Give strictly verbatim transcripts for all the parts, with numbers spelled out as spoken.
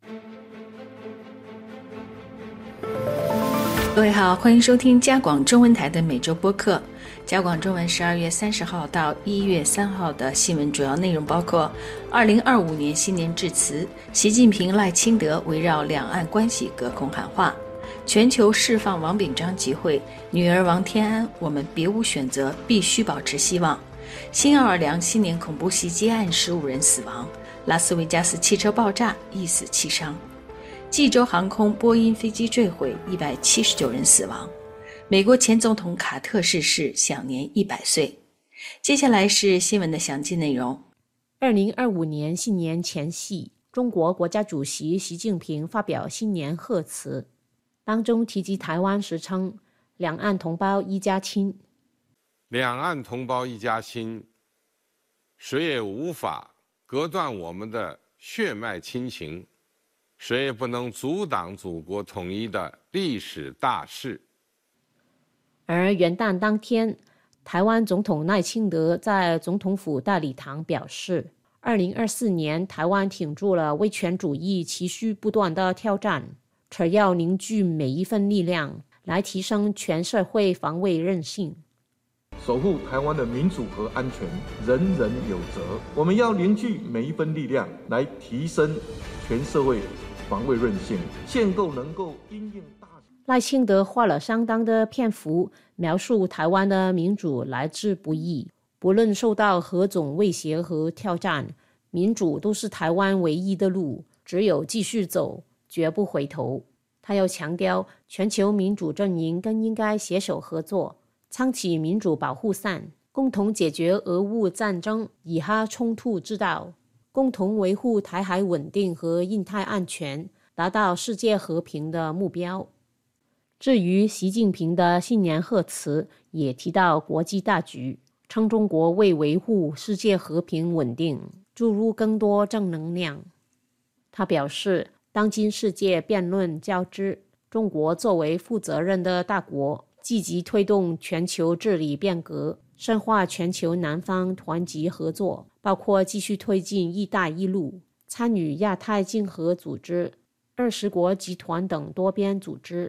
各位好，欢迎收听加广中文台的每周播客。加广中文十二月三十号到一月三号的新闻主要内容包括：二零二五年新年致辞，习近平、赖清德围绕两岸关系隔空喊话；全球释放王炳章集会，女儿王天安，我们别无选择，必须保持希望；新奥尔良新年恐怖袭击案十五人死亡，拉斯维加斯汽车爆炸，一死七伤。济州航空波音飞机坠毁，一百七十九人死亡。美国前总统卡特逝世，享年一百岁。接下来是新闻的详细内容。 二零二五年新年前夕，中国国家主席习近平发表新年贺词，当中提及台湾时称两岸同胞一家亲。 两岸同胞一家亲，谁也无法隔断我们的血脉亲情，谁也不能阻挡祖国统一的历史大势。 而元旦当天，台湾总统赖清德在总统府大礼堂表示，二零二四年台湾挺住了威权主义持续不断的挑战，且要凝聚每一份力量来提升全社会防卫韧性， 守护台湾的民主和安全，人人有责。我们要凝聚每一分力量来提升全社会防卫韧性，建构能够因应大。 赖清德花了相当的篇幅描述台湾的民主来之不易，不论受到何种威胁和挑战，民主都是台湾唯一的路，只有继续走，绝不回头。他又强调，全球民主阵营更应该携手合作，撑起民主保护伞，共同解决俄乌战争以哈冲突之道，共同维护台海稳定和印太安全，达到世界和平的目标。至于习近平的新年贺词，也提到国际大局，称中国为维护世界和平稳定注入更多正能量。他表示，当今世界辩论交织，中国作为负责任的大国，积极推动全球治理变革，深化全球南方团结合作，包括继续推进一带一路，参与亚太经合组织、二十国集团等多边组织。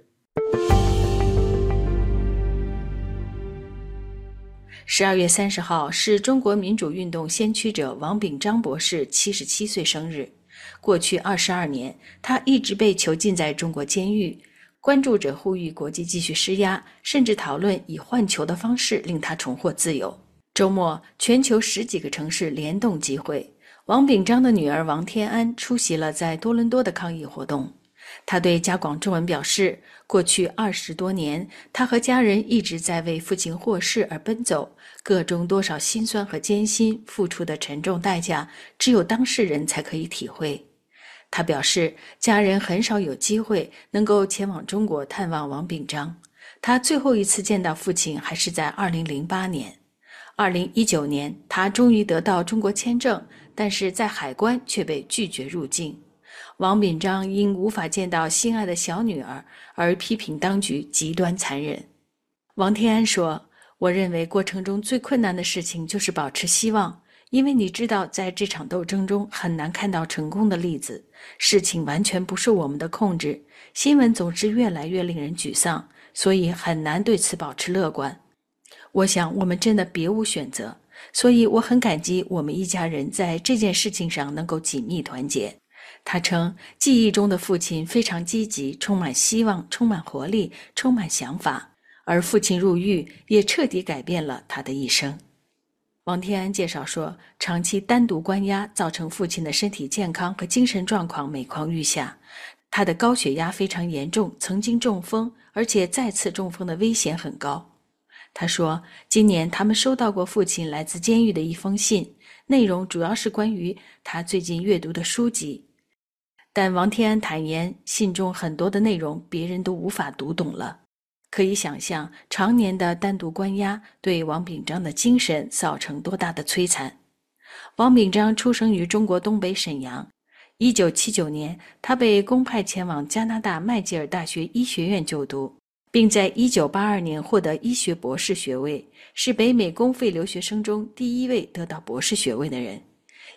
十二月三十号是中国民主运动先驱者王炳章博士七十七岁生日。过去二十二年，他一直被囚禁在中国监狱。关注者呼吁国际继续施压，甚至讨论以换囚的方式令他重获自由。周末，全球十几个城市联动集会，王炳章的女儿王天安出席了在多伦多的抗议活动。他对加广中文表示，过去二十多年，他和家人一直在为父亲获释而奔走，个中多少辛酸和艰辛，付出的沉重代价，只有当事人才可以体会。他表示，家人很少有机会能够前往中国探望王炳章。他最后一次见到父亲还是在二零零八年。二零一九年，他终于得到中国签证，但是在海关却被拒绝入境。王炳章因无法见到心爱的小女儿而批评当局极端残忍。王天安说，我认为过程中最困难的事情就是保持希望，因为你知道在这场斗争中很难看到成功的例子，事情完全不受我们的控制，新闻总是越来越令人沮丧，所以很难对此保持乐观。我想我们真的别无选择，所以我很感激我们一家人在这件事情上能够紧密团结。他称，记忆中的父亲非常积极，充满希望，充满活力，充满想法，而父亲入狱也彻底改变了他的一生。王天安介绍说，长期单独关押造成父亲的身体健康和精神状况每况愈下，他的高血压非常严重，曾经中风，而且再次中风的危险很高。他说，今年他们收到过父亲来自监狱的一封信，内容主要是关于他最近阅读的书籍。但王天安坦言，信中很多的内容别人都无法读懂了。可以想象，常年的单独关押对王炳章的精神造成多大的摧残。王炳章出生于中国东北沈阳，一九七九年，他被公派前往加拿大麦吉尔大学医学院就读，并在一九八二年获得医学博士学位，是北美公费留学生中第一位得到博士学位的人。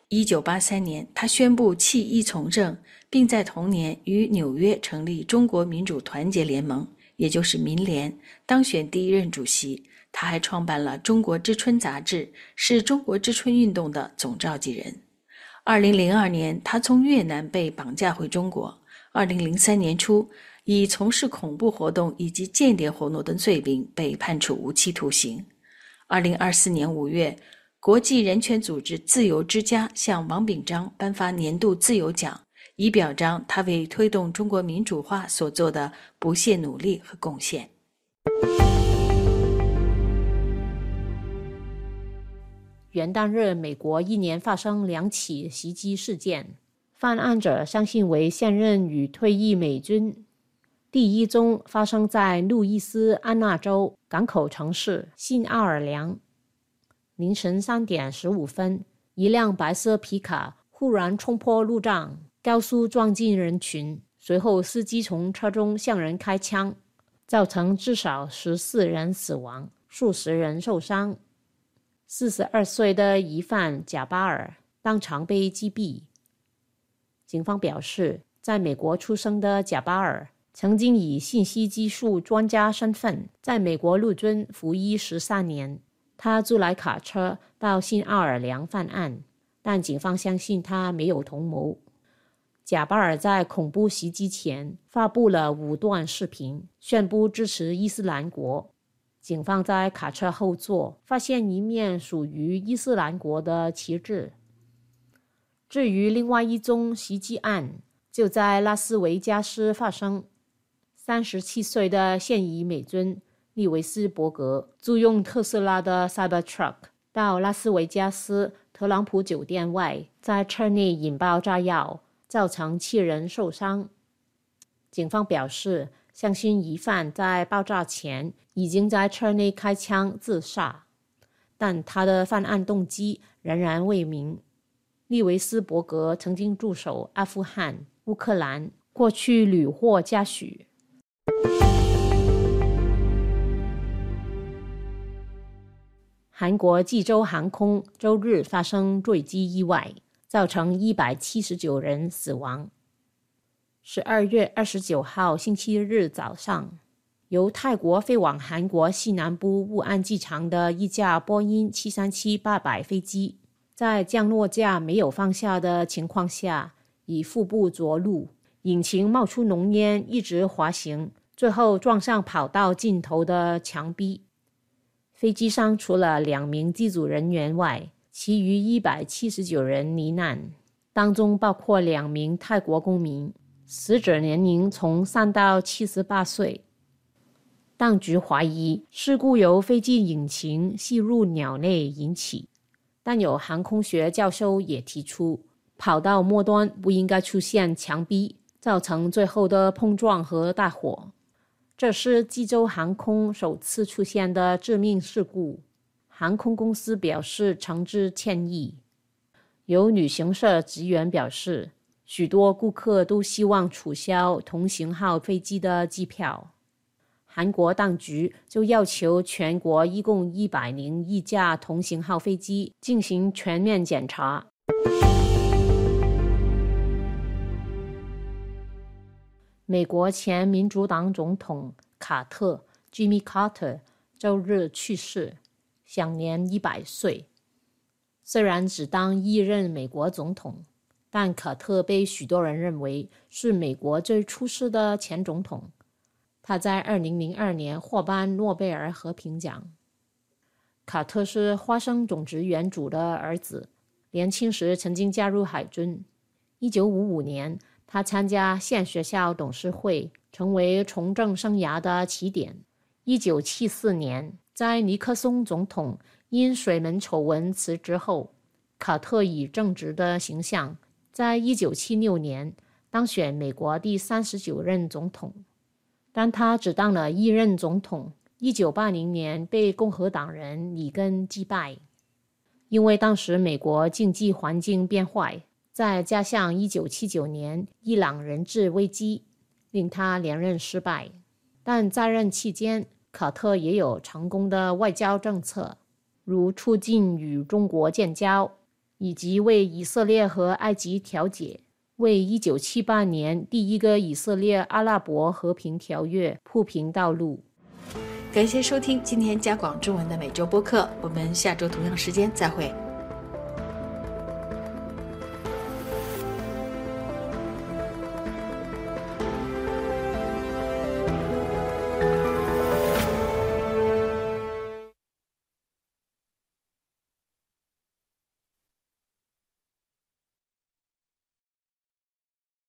一九八三年，他宣布弃医从政，并在同年于纽约成立中国民主团结联盟，也就是民联，当选第一任主席。他还创办了《中国之春》杂志，是中国之春运动的总召集人。二零零二年，他从越南被绑架回中国。二零零三年初，以从事恐怖活动以及间谍活动等罪名被判处无期徒刑。二零二四年五月，国际人权组织自由之家向王炳章颁发年度自由奖，以表彰他为推动中国民主化所做的不懈努力和贡献。 元旦日，美国一年发生两起袭击事件，犯案者相信为现任与退役美军。第一宗发生在路易斯安那州港口城市新奥尔良。凌晨三点十五分，一辆白色皮卡忽然冲破路障，高速撞进人群，随后司机从车中向人开枪，造成至少十四人死亡，数十人受伤。四十二岁的疑犯贾巴尔当场被击毙。警方表示，在美国出生的贾巴尔曾经以信息技术专家身份在美国陆军服役十三年。他租来卡车到新奥尔良犯案，但警方相信他没有同谋。贾巴尔在恐怖袭击前发布了五段视频，宣布支持伊斯兰国。警方在卡车后座发现一面属于伊斯兰国的旗帜。至于另外一宗袭击案，就在拉斯维加斯发生。三十七岁的现役美军利维斯伯格租用特斯拉的 Cybertruck 到拉斯维加斯特朗普酒店外，在车内引爆炸药，造成七人受伤。警方表示，相信疑犯在爆炸前已经在车内开枪自杀，但他的犯案动机仍然未明。利维斯伯格曾经驻守阿富汗、乌克兰，过去屡获嘉许。韩国济州航空周日发生坠机意外，造成一百七十九人死亡。十二月二十九号星期日早上，由泰国飞往韩国西南部雾安机场的一架波音七三七八百飞机，在降落架没有放下的情况下，以腹部着陆，引擎冒出浓烟，一直滑行，最后撞上跑道尽头的墙壁。飞机上除了两名机组人员外，其余一百七十九人罹难，当中包括两名泰国公民，死者年龄从三到七十八岁。当局怀疑事故由飞机引擎吸入鸟类引起，但有航空学教授也提出，跑道末端不应该出现墙壁，造成最后的碰撞和大火。这是济州航空首次出现的致命事故，航空公司表示诚挚歉意。有旅行社职员表示，许多顾客都希望取消同型号飞机的机票。韩国当局就要求全国一共一百零一架同型号飞机进行全面检查。美国前民主党总统卡特 Jimmy Carter 周日去世，享年一百岁。虽然只当一任美国总统，但卡特被许多人认为是美国最出色的前总统。他在二零零二年获颁诺贝尔和平奖。卡特是花生种植园主的儿子，年轻时曾经加入海军。一九五五年，他参加县学校董事会，成为从政生涯的起点。一九七四年，在尼克松总统因水门丑闻辞职后，卡特以正直的形象，在一九七六年当选美国第三十九任总统。但他只当了一任总统，一九八零年被共和党人里根击败。因为当时美国经济环境变坏，再加上一九七九年伊朗人质危机，令他连任失败。但在任期间，卡特也有成功的外交政策，如促进与中国建交。 以及为以色列和埃及调解，为一九七八年第一个以色列阿拉伯和平条约铺平道路。 感谢收听今天加广中文的每周播客，我们下周同样时间再会。